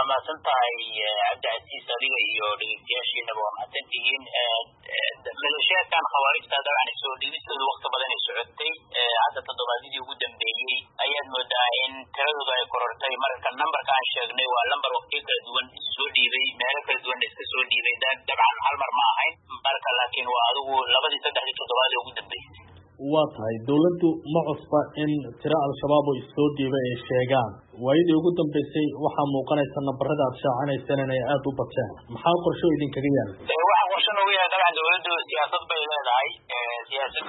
وما سنتهي عبد العزيز صديقي يوديشي نبغى معتنتين ملشيات كان خوارج هذا عن السعودية مثل وقت بدن السعودي عدد الضبابي يوجد بيني أيام مدائن تردد يقررتي مرة النمبر كان شغني والنمبر وقتي كدوان السعودي بي مالك كدوان السعودي بي ده طبعا هالمر ما هين مرة لكن وهذا لبدي تدحي الضبابي يوجد بيني وطهي دولته معصبة إن ترى الشباب السعودي بي شيغان ويدي يقولون بسي وحا موقنا يسنى برد عبشاعنا يسنى يأتوا بطشان محاول قرشو إذن كريان وحا قرشو ويا طبعا دولته سياسة بيلاد هاي سياسة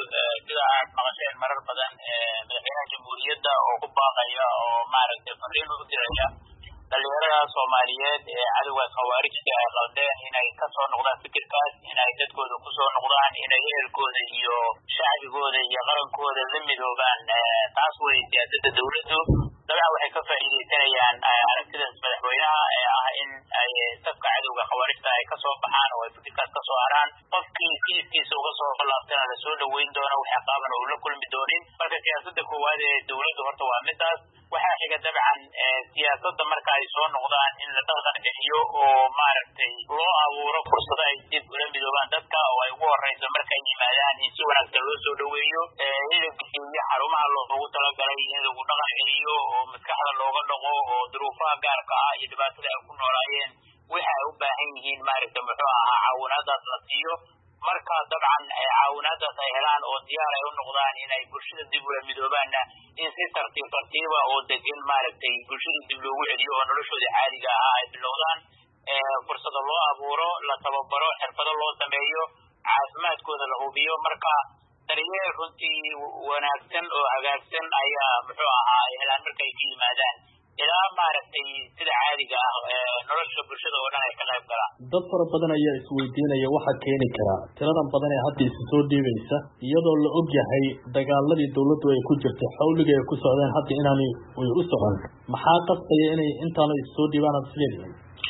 كده مغشين مرر بدن مدحينا جمهورية دا وقباقية ومعرك تفرين وقترية دليرة صوماليات عدوة خوارج غلدان هنا يكسر نقضان فكر كاس هنا يتدكوذ كسر نقضان هنا يهلكوذ يو شعبكوذ يغرم كوذ ذمدو بان تاسوي سياسة دولته طبعا waxay ka faa'iideysanayaan aragtida madaxweynaha in ay safka cadawga khawaarijta ay ka soo baxaan oo ay fikirkaas ka soo haraan qofkii kiiskiisa uga soo qalaabtana la soo dhaweyn doono waxa qaaban oo la kulmi doonin marka siyaasadda koowaad ee dawladdu horta waa midaas waxaa xiga dabcan siyaasadda marka ay soo noqdaan in la dhaqan geliyo oo maaragtay loo abuuro fursado ay dib ula midoobaan dadka oo ay ugu horeyso markay yimaadaan in si wanaagsan loo soo dhaweeyo hilibkiisa xarumaha loogu talagalay in lagu dhaqan geliyo maskaxda looga dhaqo oo duruufaha gaarka ah iyo dhibaatada ay ku noolaayeen waxa ay u baahan yihiin maaragtay muxuu ahaa caawinaadaas la siiyo marka dabcan caawinaadaas ay helaan oo diyaar ay u noqdaan inay bulshada dib ula midoobaanna in si tartiiba oo degan maaragtay bulshada dib loogu celiyo oo noloshooda caadiga ah ay bilowdaan fursado loo abuuro la tababaro xirfado loo sameeyo caafimaadkooda la hubiyo marka daryeel runtii wanaagsan oo hagaagsan ayaa muxuu ahaa ay helaan markay ka yimaadaan ilaa maaragtay sida caadiga ah nolosha bulshada oo dhan ay ka qayb galaan dad fara badan ayaa isweydiinaya waxa keeni kara tiradan badan ee hadda isu soo dhiibaysa iyadoo la og yahay dagaaladii dawladdu ay ku jirtay xawliga ay ku socdeen hadda inaanay way u socon maxaa qasbaya inay intaana isu soo dhiibaan aad isleedahay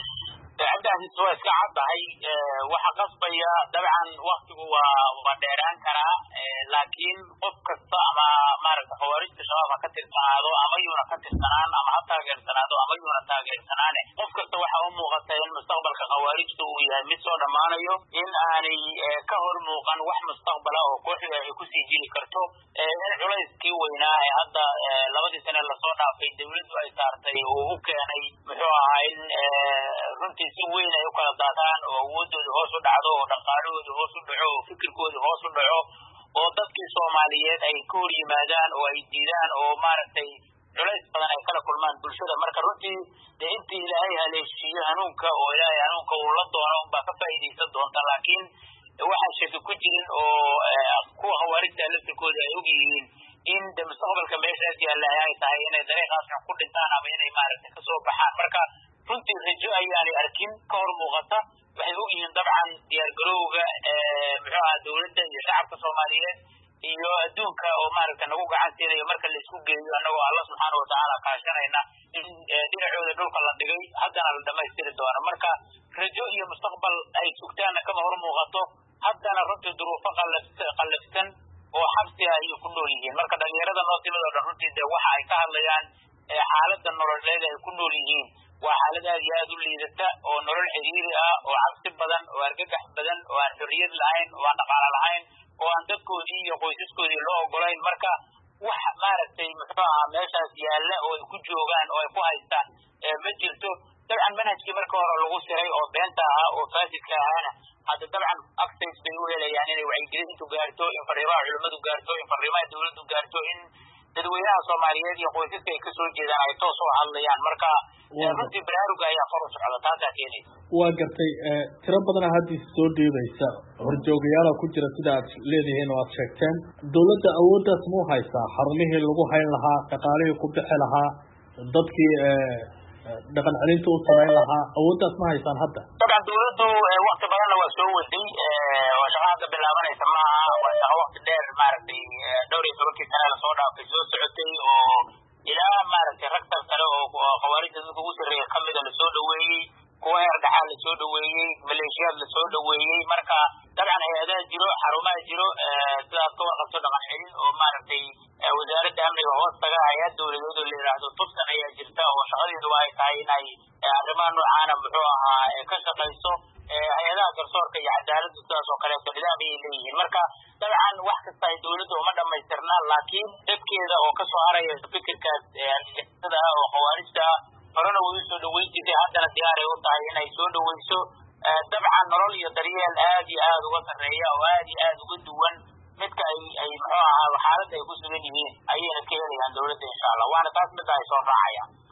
عبدالعزيز هو اسكا عبدهي waxa qasbaya dabcan waqtigu waa dheeraan karaa laakiin qof kasta ama maaragtay xawaarijta shabaab ka tirtanaado ama yuna ka tirtanaan ama ha taageersanaado ama yuna taageersanaane qof kasta waxa uu muuqata in mustaqbalka xawaarijta uu yahay mid soo dhamaanayo in aanay ka hor muuqan wax mustaqbala oo kooxda ay ku sii jiri karto in culayskii weynaa ee hadda labadii sano la soo dhaafay dawladdu ay saartay oo u keenay muxuu ahaa in runtii si weyn ay u kala daataan oo awoodooda hoos u dhacdo oo dhaqaalahooda hoos u dhaco oo fikirkooda hoos u dhaco oo dadkii Soomaaliyeed ay ka hor yimaadaan oo ay diidaan oo maaragtay culays badan ay kala kulmaan bulshada marka runtii intii Ilaahay haleeshiyo hanuunka oo Ilaahay hanuunka uu la doono baa ka faa'iideysan doonta laakiin waxa shaki ku jirin oo kuwa xawaarijta laftirkooda ay og yihiin in mustaqbalka meeshaas yaalla ay tahay inay dariiqaas ku dhintaan ama inay maaragtay ka soo baxaan marka runtii rajo ayaanay arkin ka hor muuqata waxay og yihiin dabcan diyaargarowga muxuu ahaa dawladda iyo shacabka Soomaaliyeed iyo adduunka oo maaragtay nagu gacan siinayo marka la isku geeyo annagoo Allah subxaanahu wa ta'ala kaashanayna in dhinacooda dhulka la dhigay haddana la dhamaystiri doono marka rajo iyo mustaqbal ay sugtaana kama hor muuqato haddana runtii duruufo qallafsan oo xabsi ay ku nool yihiin marka dhalinyarada noo timid oo dhan runtii waxa ay ka hadlayaan xaaladda nololeed ay ku nool yihiin waa xaalad aad iyo aad u liidata oo nolol xiriiri ah oo cabsi badan oo argagax badan oo aan xorriyad lahayn oo aan dhaqaale lahayn oo aan dadkoodii iyo qoysaskoodii loo ogolayn marka wax maaragtay muxuu ahaa meeshaas yaalla oo ay ku joogaan oo ay ku haystaan ma jirto dabcan manhajkii marka hore lagu siray oo beenta ahaa oo faasidka ahaana hadda dabcan access bay u helayaan inay wacyigelintu gaarto in fariimaha culimadu gaarto in fariimaha dawladdu gaarto in dadweynaha Soomaaliyeed iyo qoysaska ay ka soo jeedaan ay toos u hadlayaan marka runtii baraaruga ayaa kor u socda taasa keenay waa gartay tiro badan hadii soo dhiibaysa horjoogayaal ku jira sida aad leedahay oo aad sheegteen dawladda awooddaas ma haysaa xarumihii lagu hayn lahaa dhaqaalihii ku bixi lahaa dadkii dhaqan celinta u sameyn lahaa awooddaas ma haysaan hadda dabcan dawladdu waqti badan waa soo waday oo shaqada bilaabanaysa ma aha waa shaqo waqti dheer maaragtay dhowr iyo tobankii sano la soo dhaafay soo socotay oo ilaa maaragtay ragtar kale oo xawaarijta dadka ugu sarreeya ka mida la soo dhaweeyey kuwa heer dhaxal la soo dhaweeyey maleeshiyaad la soo dhaweeyey marka dabcan hay-adaha jiro xarumaha jiro sidaad ka warqabto dhaqan celin oo maaragtay wasaaradda amniga hoos taga hay-ad dowladeed oo la yidhaahdo tubsan ayaa jirta oo shaqadeedu ay tahay inay arrimaha noocaana muxuu ahaa ka shaqayso hay-adaha garsoorka iyo cadaaladdu sidaas oo kaleeto nidaam ayay leeyihiin marka dabcan wax kasta ay dowladda uma dhamaystirna laakiin dadkeeda oo kasoo haraya fikirkaas argagixisada oo khawaarijta horena way usoo dhaweyn jirtay haddana diyaaray u tahay inay soo dhaweyso dabcan nolol iyo daryeel aad iyo aad uga sarreeya oo aad iyo aad uga duwan midka ay muxuu ahaa xaaladda ay ku sugan yihiin ayayna ka helayaan dowladda insha allah waana taas midda ay soo raacayaan